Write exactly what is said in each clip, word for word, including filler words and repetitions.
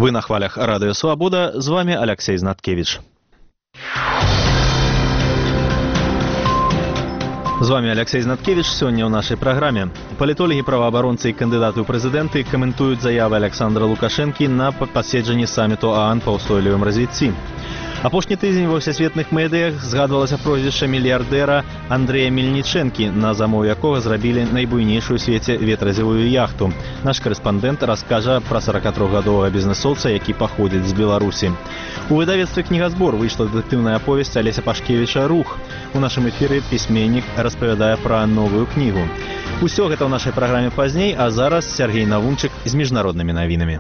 Вы на хвалях Радио Свобода, з вами Алексей Знаткевич. З вами Алексей Знаткевич. Сёння ў нашай праграме. Палітолагі, праваабаронцы і кандыдаты ў прэзідэнты каментуюць заявы Александра Лукашэнкі на паседжанні саміту ААН па ўстойлівым развіцці. Апошні тыдзень ва ўсесветных медыях згадвалася прозвішча мільярдэра Андрэя Мельнічэнкі, на замову якога зрабілі найбуйнейшую ў свеце ветразевую яхту. Наш корэспандэнт раскажа пра саракатрохгадовага бізнэсоўца, які паходзіць з Беларусі. У выдавецтве «Кнігазбор» выйшла дэтэктыўная аповесць Алеся Пашкевіча «Рух». У нашым эфіры пісьменнік распавядае пра новую кнігу. Усё гэта ў нашай праграме пазней, а зараз Сергей Навунчык з міжнароднымі навінамі.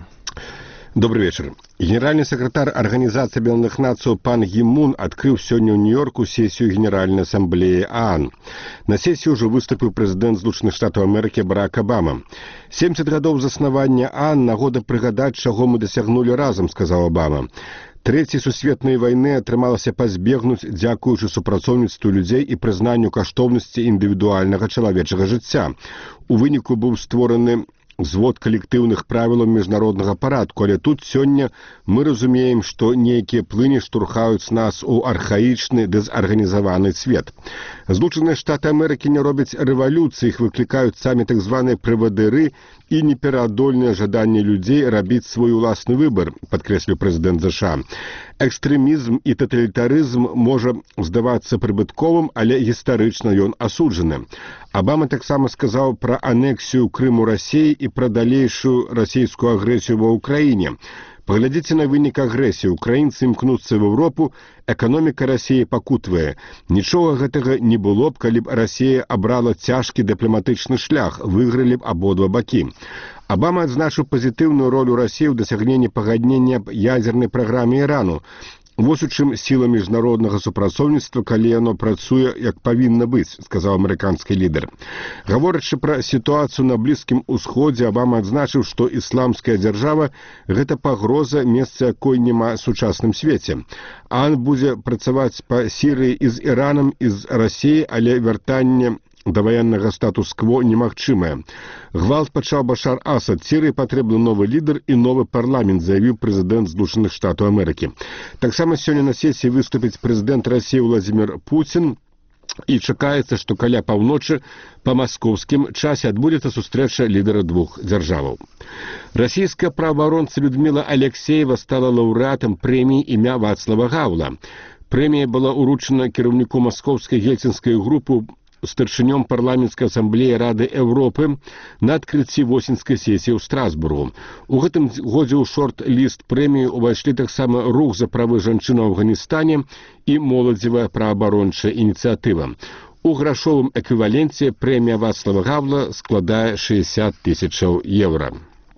Добрый вечер. Генеральный секретарь Организации Объединенных Наций Пан Ги Мун открыл сегодня в Нью-Йорку сессию Генеральной Ассамблеи ААН. На сессии уже выступил президент Соединенных Штатов Америки Барак Обама. семьдесят годов заснавання ААН нагода прыгадаць, чаго мы дасягнулі разам, сказал Обама. Трэцяй сусветнай вайны атрымалася пазбегнуць дзякуючы супрацоўніцтву людзей і прызнанню каштоўнасці індывідуальнага чалавечага жыцця. У выніку быў створаны звод калектыўных правілаў міжнароднага парадку, але тут сёння мы разумеем, што нейкія плыні штурхаюць нас у архаічны дэзарганізаваны свет. Злучаныя Штаты Амерыкі не робяць рэвалюцыі, іх выклікаюць самі так званыя правадыры і непераадольнае жаданне людзей рабіць свой уласны выбар, падкрэсліў прэзідэнт ЗША. Экстрэмізм і таталітарызм можа здавацца прыбытковым, але гістарычна ён асуджаны. Обама таксама сказаў пра анексію Крыму Расіі і пра далейшую расійскую агрэсію ва ўкраіне. Паглядзіце на вынік агрэсіі. Украінцы імкнуцца в Еўропу, эканоміка Расіі пакутвае. Нічога гэтага не было б, калі б Расія абрала цяжкі дыпламатычны шлях, выйгралі б абодва бакі. Обама адзначыў пазітыўную ролю Расіі ў дасягненні пагаднення аб ядзернай праграме Ірану. Вось у чым сіла міжнароднага супрацоўніцтва, калі яно працуе як павінна быць, сказаў амерыканскі лідар. Гаворачы пра сітуацыю на Блізкім Усходзе, Обама адзначыў, што ісламская дзяржава – гэта пагроза, месца якой няма ў сучасным свеце. ААН будзе працаваць па Сірыі і з Іранам, і з Расіяй, але вяртанне да ваеннага статус-кво немагчымае. Гвалт пачаў Башар Асад. Сірыі патрэбны новы лідар і новы парламент, заявіў прэзідэнт Злучаных Штатаў Амерыкі. Таксама сёння на сесіі выступіць прэзідэнт Расіі Владзімір Пуцін, і чакаецца, што каля паўночы па маскоўскім часе адбудзецца сустрэча лідара двух дзяржаваў. Расійская праваабаронца Людміла Алексеева стала лаўрэатам прэміі імя Вацлава Гаўла. Прэмія была ўручана кіраўніку маскоўскай гельсінскай групы старшынём парламенцкай асамблеі Рады Еўропы на адкрыцці восеньскай сесіі ў Страсбургу. У гэтым годзе ў шорт-ліст прэміі ўвайшлі таксама рух за правы жанчын у Афганістане і моладзевая праабарончая ініцыятыва. У грашовым эквіваленце прэмія Вацлава Гаўла складае шэсцьдзесят тысячаў еўра.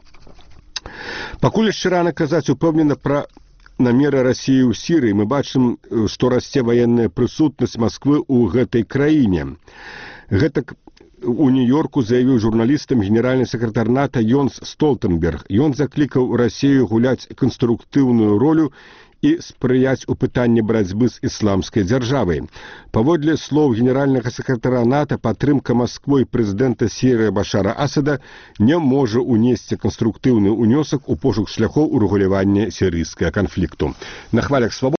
Пакуль яшчэ рана казаць упэўнена пра намеры Расіі ў Сірыі, мы бачым, што расце ваенная прысутнасць Масквы ў гэтай краіне. Гэтак у Нью-Йорку заявіў журналістам генеральны сакратар НАТО Йонс Столтенберг. Ён заклікаў Расію гуляць канструктыўную ролю і спрыяць у пытанні барацьбы з ісламскай дзяржавай. Паводле слоў генеральнага сакратара НАТО, падтрымка Масквой прэзідэнта Сірыі Башара Асада не можа унесці канструктыўны ўнёсак у пошук шляхоў урэгулявання сірыйскага канфлікту. На хвалях свабоды